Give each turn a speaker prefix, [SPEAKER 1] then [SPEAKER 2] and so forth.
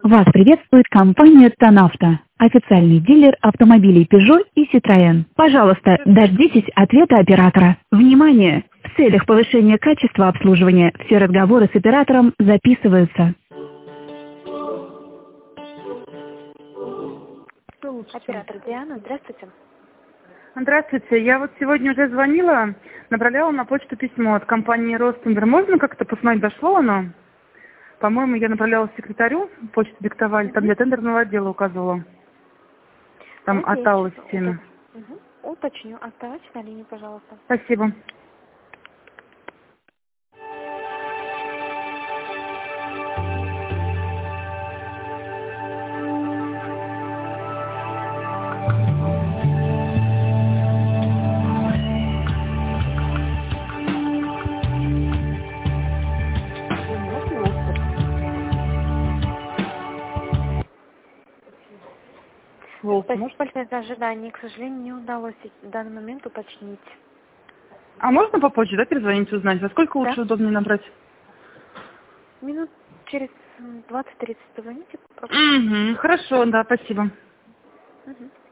[SPEAKER 1] Вас приветствует компания «Танавто», официальный дилер автомобилей Peugeot и Citroën. Пожалуйста, дождитесь ответа оператора. Внимание! В целях повышения качества обслуживания все разговоры с оператором записываются.
[SPEAKER 2] Оператор Диана, здравствуйте.
[SPEAKER 3] Здравствуйте. Я вот сегодня уже звонила, направляла на почту письмо от компании «Ростендер». Можно как-то посмотреть, дошло оно? По-моему, я направляла секретарю, почту диктовали, там для тендерного отдела указывала. Там от Аллы Стены.
[SPEAKER 2] Уточню. Оставайтесь на линии, пожалуйста.
[SPEAKER 3] Спасибо.
[SPEAKER 2] Спасибо большое за ожидание. К сожалению, не удалось в данный момент уточнить.
[SPEAKER 3] А можно попозже, да, перезвонить, узнать? Во сколько лучше,
[SPEAKER 2] Да.
[SPEAKER 3] удобнее набрать?
[SPEAKER 2] Минут через 20-30 позвоните.
[SPEAKER 3] Угу, хорошо, да, спасибо.
[SPEAKER 2] Угу.